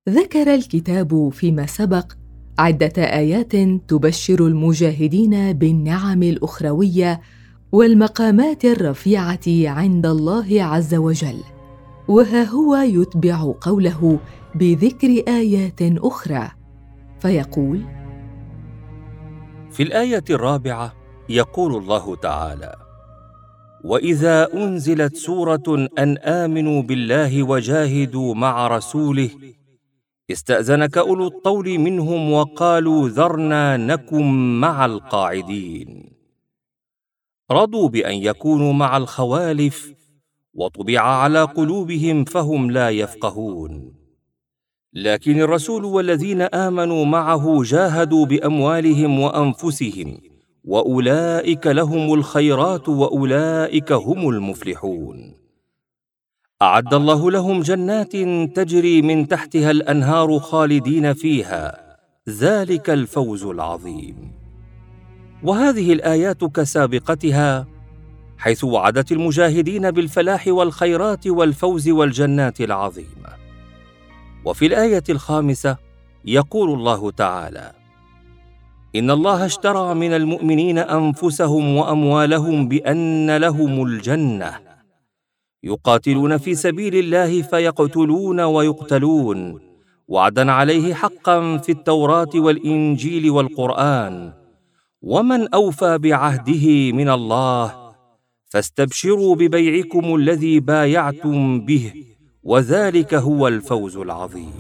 ذكر الكتاب فيما سبق عدة آيات تبشر المجاهدين بالنعم الأخروية والمقامات الرفيعة عند الله عز وجل، وها هو يتبع قوله بذكر آيات أخرى فيقول: في الآية 4 يقول الله تعالى: وإذا أنزلت سورة أن آمنوا بالله وجاهدوا مع رسوله استأذنك أولو الطول منهم وقالوا ذرنا نكن مع القاعدين. رضوا بأن يكونوا مع الخوالف وطبع على قلوبهم فهم لا يفقهون. لكن الرسول والذين آمنوا معه جاهدوا بأموالهم وأنفسهم وأولئك لهم الخيرات وأولئك هم المفلحون. أعد الله لهم جنات تجري من تحتها الأنهار خالدين فيها، ذلك الفوز العظيم. وهذه الآيات كسابقتها، حيث وعدت المجاهدين بالفلاح والخيرات والفوز والجنات العظيمة. وفي الآية 5 يقول الله تعالى: إن الله اشترى من المؤمنين أنفسهم وأموالهم بأن لهم الجنة يقاتلون في سبيل الله فيقتلون ويقتلون، وعدا عليه حقا في التوراة والإنجيل والقرآن، ومن أوفى بعهده من الله، فاستبشروا ببيعكم الذي بايعتم به، وذلك هو الفوز العظيم.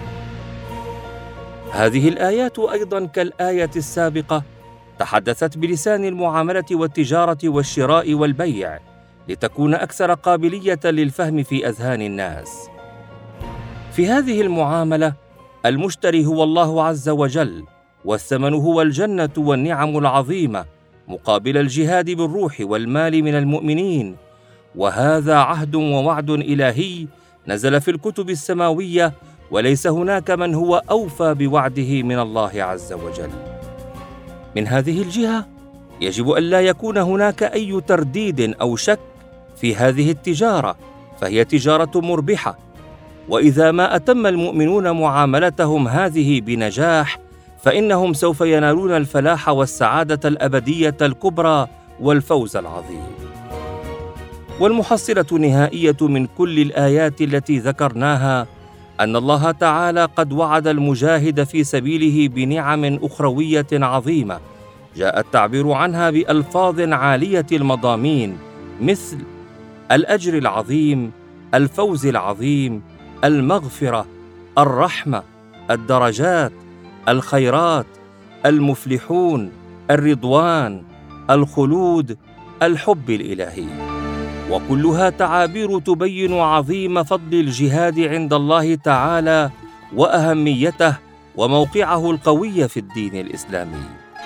هذه الآيات أيضا كالآية السابقة تحدثت بلسان المعاملة والتجارة والشراء والبيع، لتكون أكثر قابلية للفهم في أذهان الناس. في هذه المعاملة المشتري هو الله عز وجل، والثمن هو الجنة والنعم العظيمة مقابل الجهاد بالروح والمال من المؤمنين، وهذا عهد ووعد إلهي نزل في الكتب السماوية، وليس هناك من هو أوفى بوعده من الله عز وجل. من هذه الجهة يجب أن لا يكون هناك أي ترديد أو شك في هذه التجارة، فهي تجارة مربحة، وإذا ما أتم المؤمنون معاملتهم هذه بنجاح فإنهم سوف ينالون الفلاح والسعادة الأبدية الكبرى والفوز العظيم. والمحصلة النهائية من كل الآيات التي ذكرناها أن الله تعالى قد وعد المجاهد في سبيله بنعم أخروية عظيمة، جاء التعبير عنها بألفاظ عالية المضامين، مثل الأجر العظيم، الفوز العظيم، المغفرة، الرحمة، الدرجات، الخيرات، المفلحون، الرضوان، الخلود، الحب الإلهي. وكلها تعابير تبين عظيم فضل الجهاد عند الله تعالى وأهميته وموقعه القوي في الدين الإسلامي.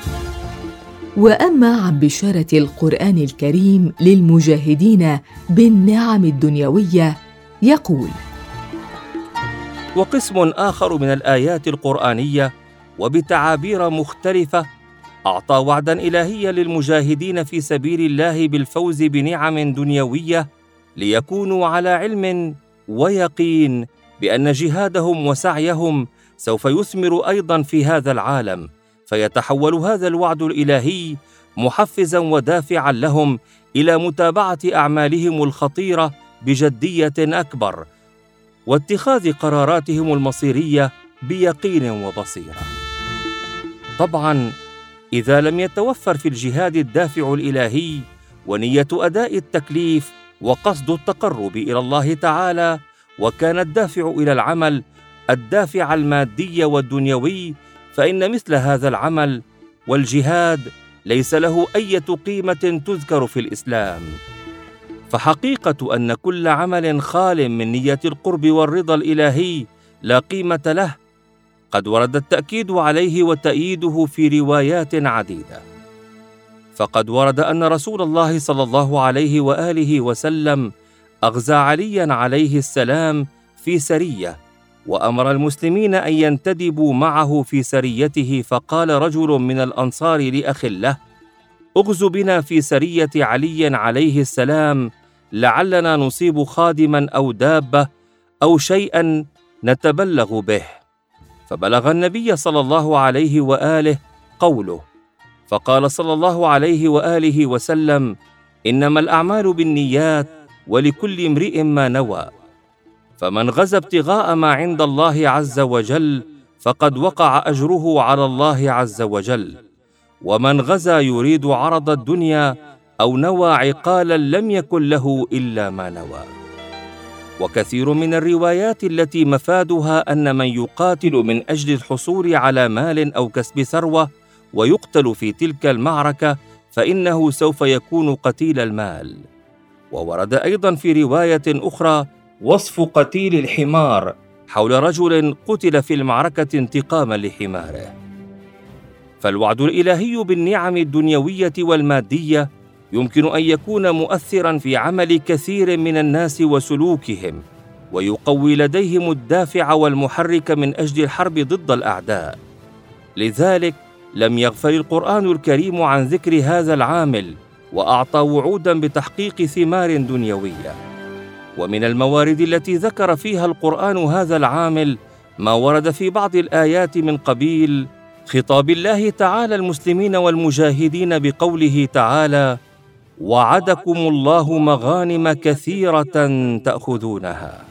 وأما عن بشارة القرآن الكريم للمجاهدين بالنعم الدنيوية يقول: وقسم آخر من الآيات القرآنية وبتعابير مختلفة أعطى وعداً إلهيا للمجاهدين في سبيل الله بالفوز بنعم دنيوية، ليكونوا على علم ويقين بأن جهادهم وسعيهم سوف يثمر أيضاً في هذا العالم، فيتحول هذا الوعد الإلهي محفزاً ودافعاً لهم إلى متابعة أعمالهم الخطيرة بجدية أكبر، واتخاذ قراراتهم المصيرية بيقين وبصيرة. طبعاً إذا لم يتوفر في الجهاد الدافع الإلهي ونية أداء التكليف وقصد التقرب إلى الله تعالى، وكان الدافع إلى العمل الدافع المادي والدنيوي، فإن مثل هذا العمل والجهاد ليس له أي قيمة تذكر في الإسلام. فحقيقة أن كل عمل خال من نية القرب والرضا الإلهي لا قيمة له، قد ورد التأكيد عليه وتأييده في روايات عديدة. فقد ورد أن رسول الله صلى الله عليه وآله وسلم أغزى علياً عليه السلام في سرية، وأمر المسلمين أن ينتدبوا معه في سريته، فقال رجل من الأنصار لأخ له: اغز بنا في سرية علي عليه السلام، لعلنا نصيب خادماً أو دابة أو شيئاً نتبلغ به. فبلغ النبي صلى الله عليه وآله قوله، فقال صلى الله عليه وآله وسلم: إنما الأعمال بالنيات ولكل امرئ ما نوى، فمن غزا ابتغاء ما عند الله عز وجل فقد وقع أجره على الله عز وجل، ومن غزا يريد عرض الدنيا أو نوى عقالا لم يكن له إلا ما نوى. وكثير من الروايات التي مفادها أن من يقاتل من أجل الحصول على مال أو كسب ثروة ويقتل في تلك المعركة فإنه سوف يكون قتيل المال. وورد أيضا في رواية أخرى وصف قتيل الحمار حول رجل قتل في المعركة انتقاما لحماره. فالوعد الإلهي بالنعم الدنيوية والمادية يمكن أن يكون مؤثراً في عمل كثير من الناس وسلوكهم، ويقوي لديهم الدافع والمحرك من أجل الحرب ضد الأعداء. لذلك لم يغفل القرآن الكريم عن ذكر هذا العامل، وأعطى وعوداً بتحقيق ثمار دنيوية. ومن الموارد التي ذكر فيها القرآن هذا العامل ما ورد في بعض الآيات من قبيل خطاب الله تعالى المسلمين والمجاهدين بقوله تعالى: وعدكم الله مغانم كثيرة تأخذونها،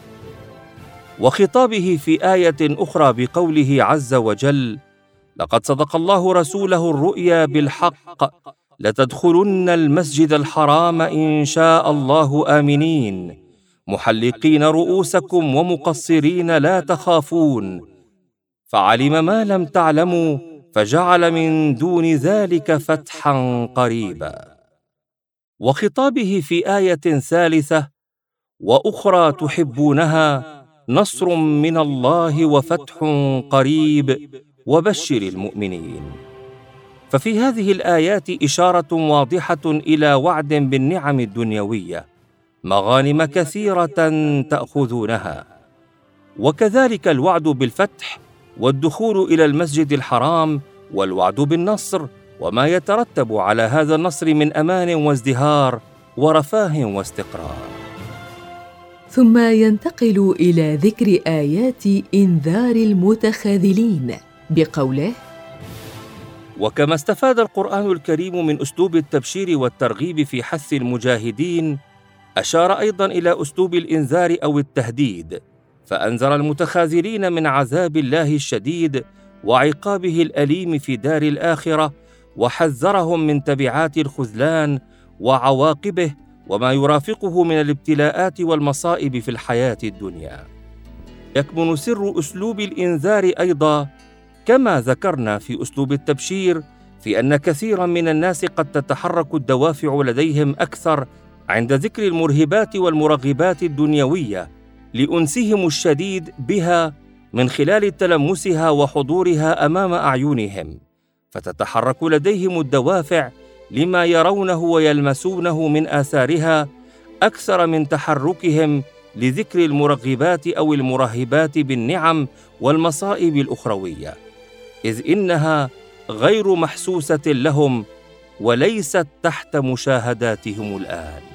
وخطابه في آية أخرى بقوله عز وجل: لقد صدق الله رسوله الرؤيا بالحق لتدخلن المسجد الحرام إن شاء الله آمنين محلقين رؤوسكم ومقصرين لا تخافون فعلم ما لم تعلموا فجعل من دون ذلك فتحا قريبا. وخطابه في آية ثالثة: وأخرى تحبونها نصر من الله وفتح قريب وبشر المؤمنين. ففي هذه الآيات إشارة واضحة إلى وعد بالنعم الدنيوية، مغانم كثيرة تأخذونها، وكذلك الوعد بالفتح والدخول إلى المسجد الحرام، والوعد بالنصر وما يترتب على هذا النصر من أمان وازدهار ورفاه واستقرار. ثم ينتقل إلى ذكر آيات إنذار المتخاذلين بقوله: وكما استفاد القرآن الكريم من أسلوب التبشير والترغيب في حث المجاهدين، أشار أيضاً إلى أسلوب الإنذار أو التهديد، فأنذر المتخاذلين من عذاب الله الشديد وعقابه الأليم في دار الآخرة، وحذرهم من تبعات الخذلان وعواقبه وما يرافقه من الابتلاءات والمصائب في الحياة الدنيا. يكمن سر أسلوب الإنذار أيضاً كما ذكرنا في أسلوب التبشير في أن كثيراً من الناس قد تتحرك الدوافع لديهم أكثر عند ذكر المرهبات والمرغبات الدنيوية لأنسهم الشديد بها من خلال تلمسها وحضورها أمام أعينهم، فتتحرك لديهم الدوافع لما يرونه ويلمسونه من آثارها أكثر من تحركهم لذكر المرغبات أو المرهبات بالنعم والمصائب الأخروية، إذ إنها غير محسوسة لهم وليست تحت مشاهداتهم الآن.